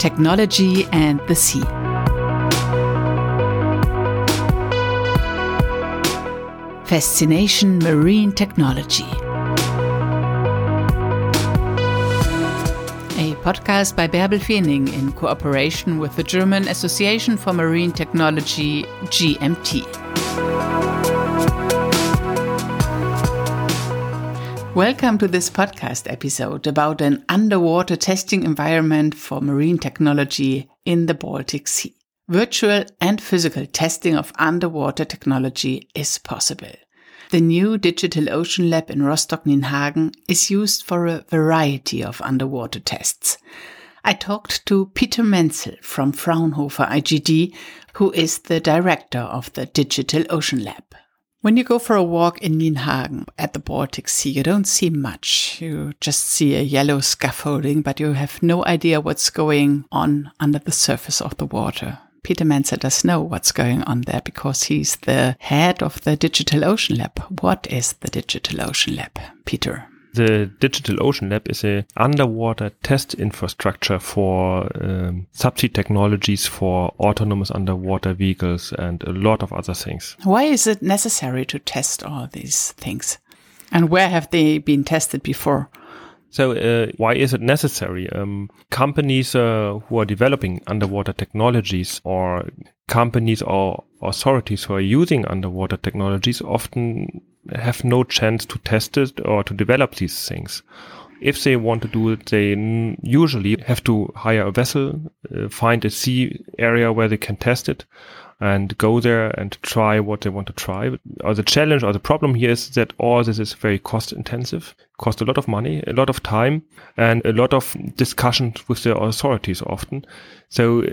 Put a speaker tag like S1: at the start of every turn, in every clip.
S1: technology and the sea. Fascination Marine Technology. A podcast by Bärbel Feening in cooperation with the German Association for Marine Technology, GMT. Welcome to this podcast episode about an underwater testing environment for marine technology in the Baltic Sea. Virtual and physical testing of underwater technology is possible. The new Digital Ocean Lab in Rostock-Nienhagen is used for a variety of underwater tests. I talked to Peter Menzel from Fraunhofer IGD, who is the director of the Digital Ocean Lab. When you go for a walk in Nienhagen at the Baltic Sea, you don't see much. You just see a yellow scaffolding, but you have no idea what's going on under the surface of the water. Peter Menzel does know what's going on there because he's the head of the Digital Ocean Lab. What is the Digital Ocean Lab, Peter?
S2: The Digital Ocean Lab is an underwater test infrastructure for subsea technologies for autonomous underwater vehicles and a lot of other things.
S1: Why is it necessary to test all these things? And where have they been tested before?
S2: So why is it necessary? Companies who are developing underwater technologies or companies or authorities who are using underwater technologies often have no chance to test it or to develop these things. If they want to do it, they usually have to hire a vessel, find a sea area where they can test it, and go there and try what they want to try. Or the challenge or the problem here is that all this is very cost intensive, cost a lot of money, a lot of time, and a lot of discussions with the authorities often. So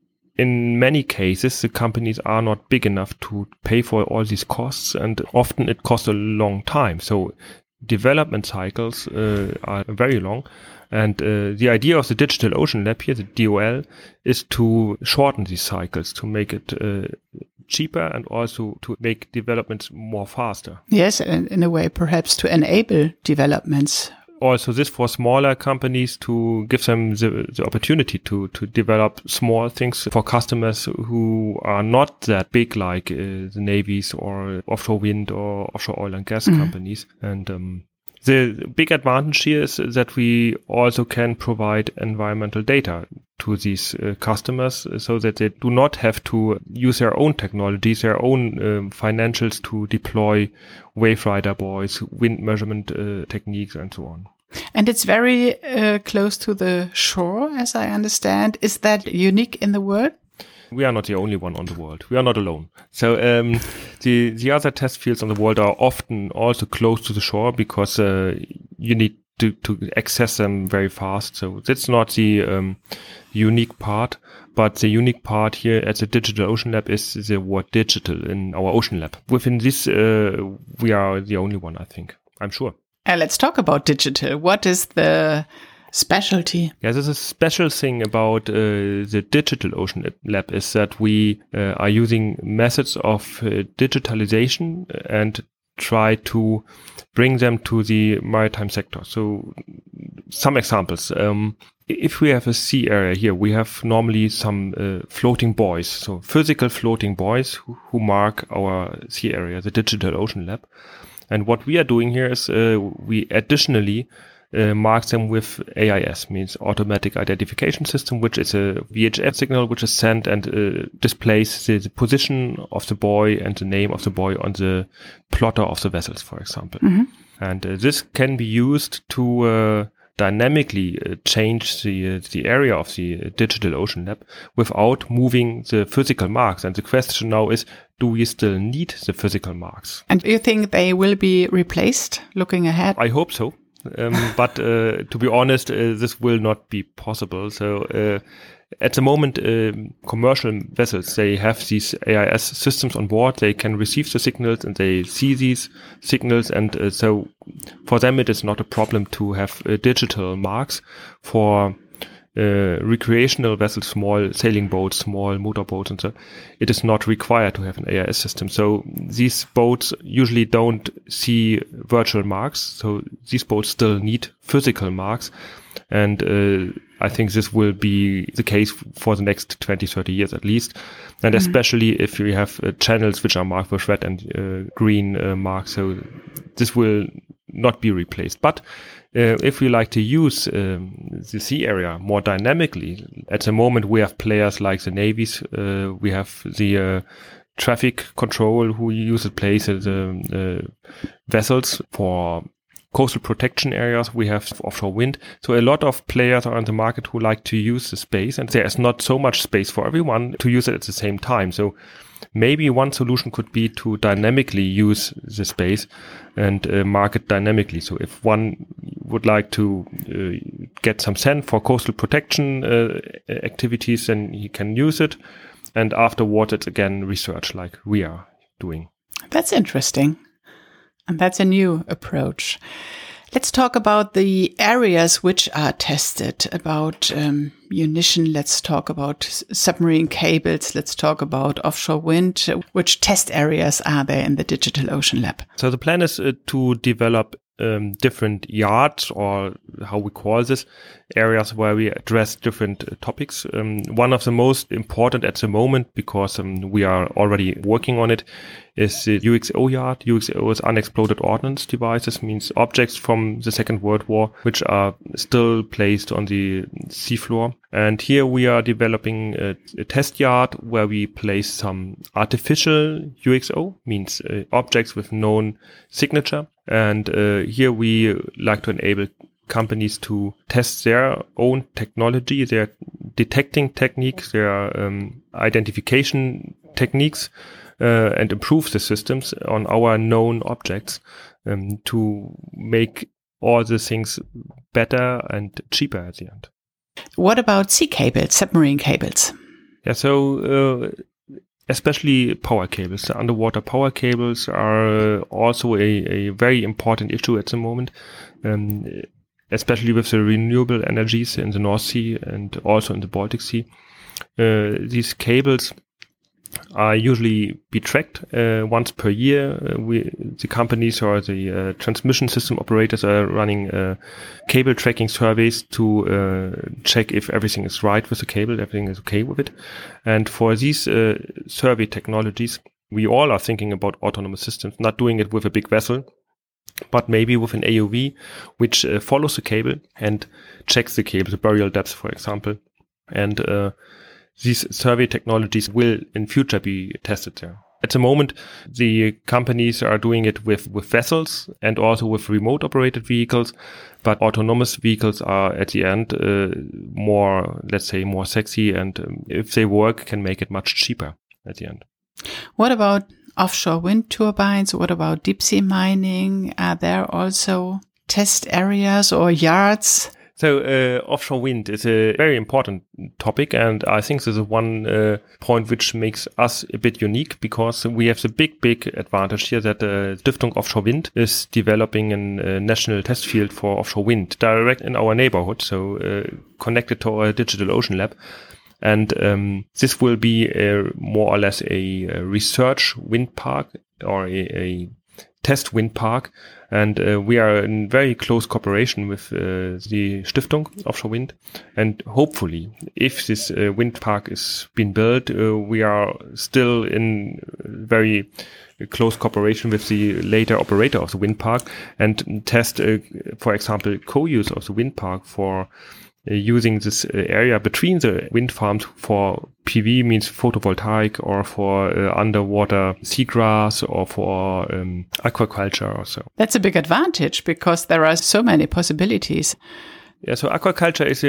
S2: in many cases, the companies are not big enough to pay for all these costs, and often it costs a long time. So development cycles are very long. And the idea of the Digital Ocean Lab here, the DOL, is to shorten these cycles, to make it cheaper and also to make developments more faster.
S1: Yes, and in a way perhaps to enable developments.
S2: Also this for smaller companies to give them the opportunity to develop small things for customers who are not that big like the navies or offshore wind or offshore oil and gas companies. And the big advantage here is that we also can provide environmental data to these customers so that they do not have to use their own technologies, their own financials to deploy wave rider buoys, wind measurement techniques, and so on.
S1: And it's very close to the shore, as I understand. Is that unique in the world?
S2: We are not the only one on the world. We are not alone. So the other test fields on the world are often also close to the shore because you need to access them very fast. So that's not the unique part. But the unique part here at the Digital Ocean Lab is the word digital in our Ocean Lab. Within this, we are the only one, I think. I'm sure.
S1: Let's talk about digital. What is the specialty?
S2: Yeah, there's a special thing about the Digital Ocean Lab is that we are using methods of digitalization and try to bring them to the maritime sector. So some examples. If we have a sea area here, we have normally some floating buoys, so physical floating buoys who mark our sea area, the Digital Ocean Lab. And what we are doing here is we additionally mark them with AIS, means Automatic Identification System, which is a VHF signal which is sent and displays the position of the buoy and the name of the buoy on the plotter of the vessels, for example. Mm-hmm. And this can be used to dynamically change the area of the Digital Ocean Lab without moving the physical marks. And the question now is, do we still need the physical marks?
S1: And do you think they will be replaced looking ahead?
S2: I hope so. But to be honest, this will not be possible. So at the moment, commercial vessels, they have these AIS systems on board. They can receive the signals and they see these signals. And so for them, it is not a problem to have digital marks. For recreational vessels, small sailing boats, small motorboats, and so it is not required to have an AIS system. So these boats usually don't see virtual marks. So these boats still need physical marks. And I think this will be the case for the next 20, 30 years at least. And especially if we have channels which are marked with red and green marks. So this will not be replaced. But if we like to use the sea area more dynamically, at the moment we have players like the navies, we have the traffic control who uses places vessels for coastal protection areas. We have offshore wind. So a lot of players are on the market who like to use the space, and there is not so much space for everyone to use it at the same time. So maybe one solution could be to dynamically use the space and market dynamically. So if one would like to get some sand for coastal protection activities, then he can use it. And afterwards, it's again research like we are doing.
S1: That's interesting. And that's a new approach. Let's talk about the areas which are tested, about munition. Let's talk about submarine cables. Let's talk about offshore wind. Which test areas are there in the Digital Ocean Lab?
S2: So the plan is to develop different yards, or how we call this, areas where we address different topics. One of the most important at the moment, because we are already working on it, is the UXO yard. UXO is unexploded ordnance devices, means objects from the Second World War, which are still placed on the seafloor. And here we are developing a test yard where we place some artificial UXO, means objects with known signature. And here we like to enable companies to test their own technology, their detecting techniques, their identification techniques, and improve the systems on our known objects to make all the things better and cheaper at the end.
S1: What about sea cables, submarine cables?
S2: Yeah, so especially power cables. The underwater power cables are also a very important issue at the moment, especially with the renewable energies in the North Sea and also in the Baltic Sea. These cables are usually be tracked once per year. The companies or the transmission system operators are running cable tracking surveys to check if everything is right with the cable, everything is okay with it. And for these survey technologies, we all are thinking about autonomous systems, not doing it with a big vessel, but maybe with an AUV, which follows the cable and checks the cable, the burial depth, for example. And these survey technologies will in future be tested there. At the moment, the companies are doing it with vessels and also with remote operated vehicles, but autonomous vehicles are at the end more, let's say, more sexy, and if they work, can make it much cheaper at the end.
S1: What about offshore wind turbines? What about deep sea mining? Are there also test areas or yards?
S2: So offshore wind is a very important topic, and I think this is one point which makes us a bit unique, because we have the big advantage here that Stiftung Offshore Wind is developing a national test field for offshore wind direct in our neighborhood, so connected to our Digital Ocean Lab. And this will be more or less a research wind park, or a test wind park, and we are in very close cooperation with the Stiftung Offshore Wind, and hopefully if this wind park is being built, we are still in very close cooperation with the later operator of the wind park, and test for example co-use of the wind park for using this area between the wind farms for PV, means photovoltaic, or for underwater seagrass, or for aquaculture or so.
S1: That's a big advantage, because there are so many possibilities.
S2: Yeah, so aquaculture is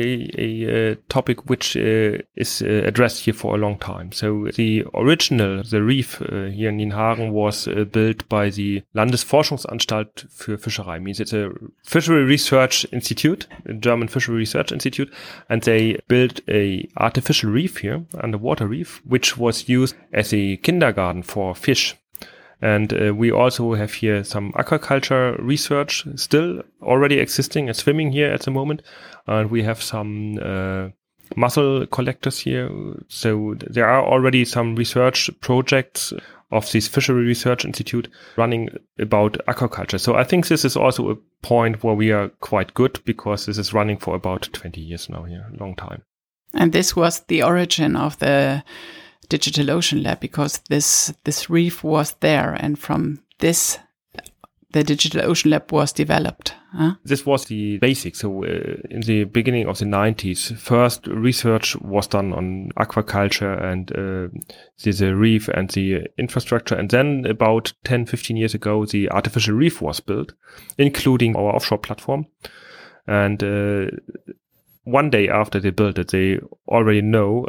S2: a topic which is addressed here for a long time. So the reef here in Nienhagen was built by the Landesforschungsanstalt für Fischerei. Means it's a fishery research institute, a German fishery research institute, and they built a artificial reef here, underwater reef, which was used as a kindergarten for fish. And we also have here some aquaculture research still already existing and swimming here at the moment. And we have some mussel collectors here. So there are already some research projects of this Fishery Research Institute running about aquaculture. So I think this is also a point where we are quite good, because this is running for about 20 years now here, a long time.
S1: And this was the origin of the DigitalOcean Lab, because this reef was there, and from this the DigitalOcean Lab was developed. Huh?
S2: This was the basics. So in the beginning of the 90s, first research was done on aquaculture and the reef and the infrastructure. And then about 10, 15 years ago, the artificial reef was built, including our offshore platform. And one day after they built it, they already know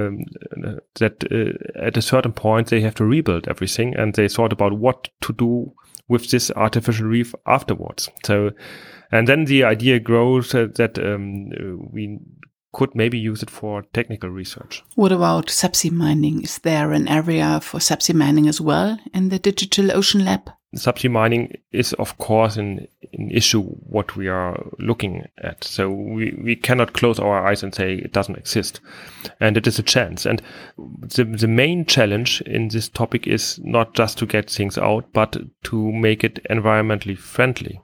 S2: that at a certain point they have to rebuild everything, and they thought about what to do with this artificial reef afterwards. So, and then the idea grows that we could maybe use it for technical research.
S1: What about subsea mining? Is there an area for subsea mining as well in the DigitalOcean Lab?
S2: Subsea mining is, of course, an issue what we are looking at. So we cannot close our eyes and say it doesn't exist. And it is a chance. And the main challenge in this topic is not just to get things out, but to make it environmentally friendly.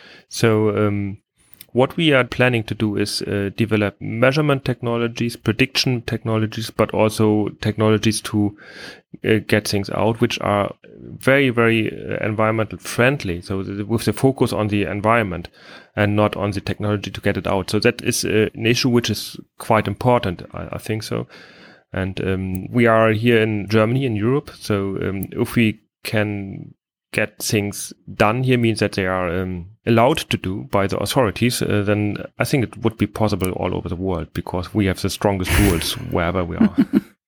S2: So what we are planning to do is develop measurement technologies, prediction technologies, but also technologies to get things out, which are very, very environmental friendly. So with the focus on the environment and not on the technology to get it out. So that is an issue which is quite important, I think so. And we are here in Germany, in Europe. So if we can get things done here, means that they are allowed to do by the authorities, then I think it would be possible all over the world, because we have the strongest rules wherever we are.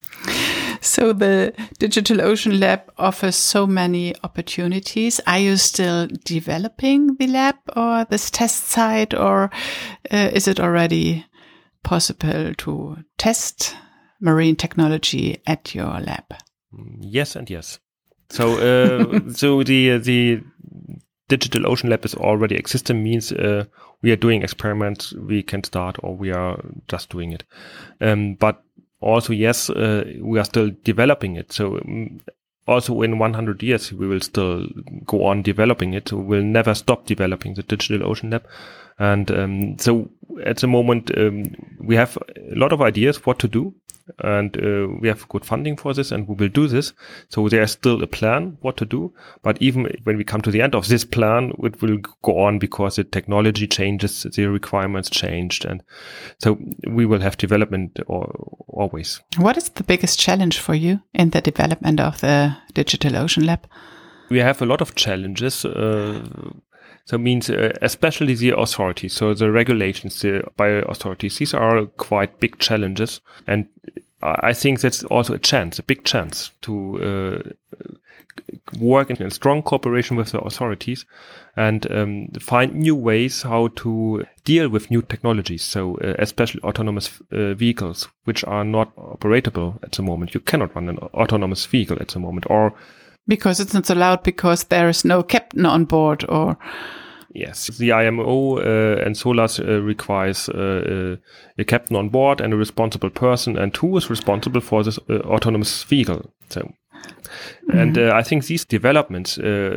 S1: So the DigitalOcean Lab offers so many opportunities. Are you still developing the lab or this test site, or is it already possible to test marine technology at your lab?
S2: Yes and yes. So, so the DigitalOcean Lab is already existing, means we are doing experiments we can start, or we are just doing it. But also, yes, we are still developing it. So also in 100 years, we will still go on developing it. So we'll never stop developing the DigitalOcean Lab. And so at the moment, we have a lot of ideas what to do. And we have good funding for this, and we will do this. So there's still a plan what to do. But even when we come to the end of this plan, it will go on, because the technology changes, the requirements changed. And so we will have development always. What is the biggest challenge for you in the development of the DigitalOcean Lab? We have a lot of challenges. So means especially the authorities, so the regulations by authorities, these are quite big challenges. And I think that's also a big chance to work in a strong cooperation with the authorities and find new ways how to deal with new technologies. So especially autonomous vehicles, which are not operatable at the moment. You cannot run an autonomous vehicle at the moment, or because it's not allowed, because there is no captain on board, or... Yes, the IMO and SOLAS requires a captain on board and a responsible person, and who is responsible for this autonomous vehicle. So, and I think these developments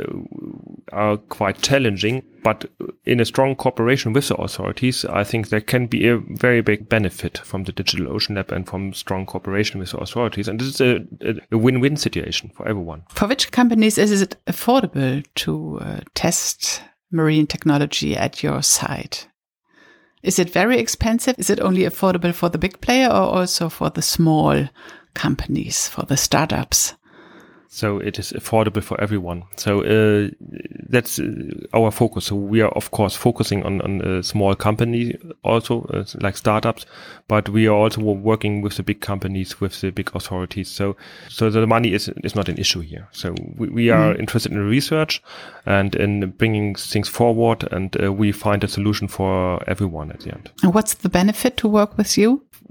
S2: are quite challenging, but in a strong cooperation with the authorities, I think there can be a very big benefit from the DigitalOcean Lab and from strong cooperation with the authorities. And this is a win-win situation for everyone. For which companies is it affordable to test marine technology at your site? Is it very expensive? Is it only affordable for the big player, or also for the small companies, for the startups? So it is affordable for everyone. So that's our focus. So we are, of course, focusing on a small company also, like startups, but we are also working with the big companies, with the big authorities. So the money is not an issue here. So we are interested in research and in bringing things forward, and we find a solution for everyone at the end. And what's the benefit to work with you?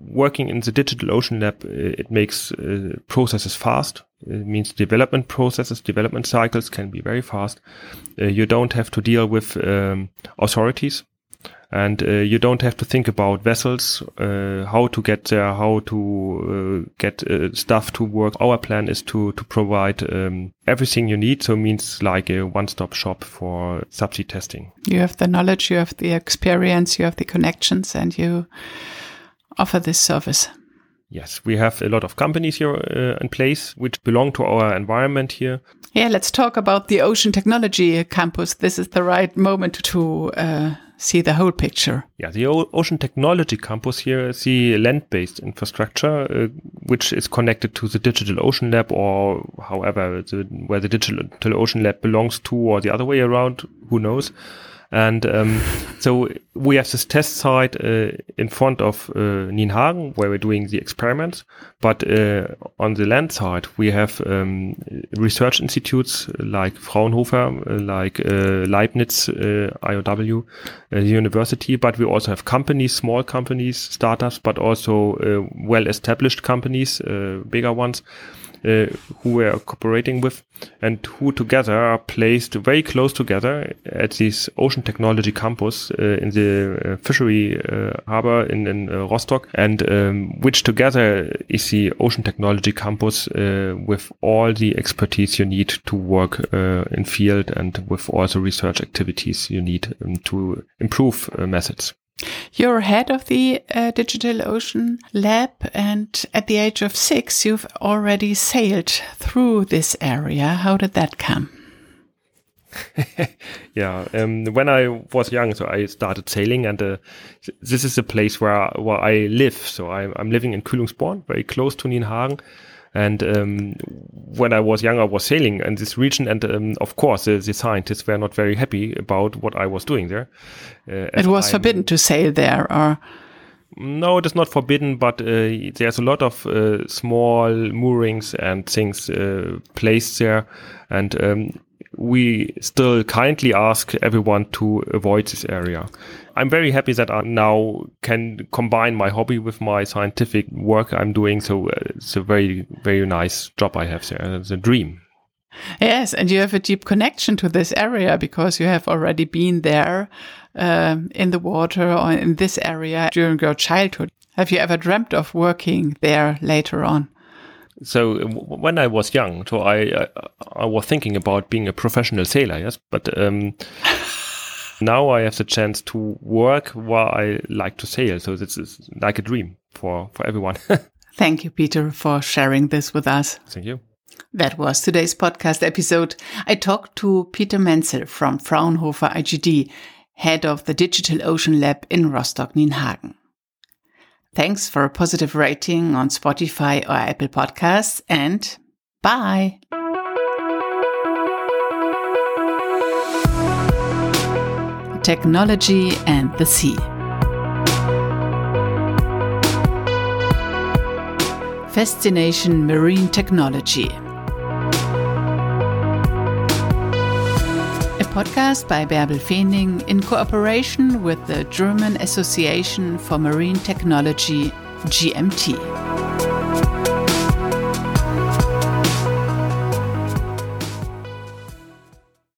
S2: working in the Digital Ocean Lab, it makes processes fast. It means development cycles can be very fast. You don't have to deal with authorities. And you don't have to think about vessels, how to get there, how to get stuff to work. Our plan is to provide everything you need. So it means like a one-stop shop for subsea testing.
S1: You have the knowledge, you have the experience, you have the connections, and you offer this service.
S2: Yes, we have a lot of companies here in place which belong to our environment here.
S1: Yeah, let's talk about the Ocean Technology Campus. This is the right moment to see the whole picture.
S2: Yeah, the Ocean Technology Campus here is the land-based infrastructure which is connected to the Digital Ocean Lab, or however, where the Digital Ocean Lab belongs to, or the other way around, who knows. And so we have this test site in front of Nienhagen, where we're doing the experiments. But on the land side, we have research institutes like Fraunhofer, like Leibniz, IOW, the university. But we also have companies, small companies, startups, but also well-established companies, bigger ones, who we are cooperating with, and who together are placed very close together at this Ocean Technology Campus in the fishery harbor in Rostock, and which together is the Ocean Technology Campus with all the expertise you need to work in field, and with all the research activities you need to improve methods.
S1: You're head of the Digital Ocean Lab, and at the age of 6, you've already sailed through this area. How did that come?
S2: Yeah, when I was young, so I started sailing, and this is the place where I live. So I'm living in Kühlungsborn, very close to Nienhagen. And when I was young, I was sailing in this region, and of course, the scientists were not very happy about what I was doing there.
S1: It was forbidden to sail there, or?
S2: No, it is not forbidden, but there's a lot of small moorings and things placed there, and we still kindly ask everyone to avoid this area. I'm very happy that I now can combine my hobby with my scientific work I'm doing. So it's a very, very nice job I have there. It's a dream.
S1: Yes, and you have a deep connection to this area because you have already been there in the water or in this area during your childhood. Have you ever dreamt of working there later on?
S2: So when I was young, so I was thinking about being a professional sailor, yes, but now I have the chance to work while I like to sail. So this is like a dream for everyone.
S1: Thank you, Peter, for sharing this with us.
S2: Thank you.
S1: That was today's podcast episode. I talked to Peter Menzel from Fraunhofer IGD, head of the Digital Ocean Lab in Rostock-Nienhagen. Thanks for a positive rating on Spotify or Apple Podcasts, and bye! Technology and the Sea. Fascination Marine Technology. A podcast by Bärbel Feening in cooperation with the German Association for Marine Technology, GMT.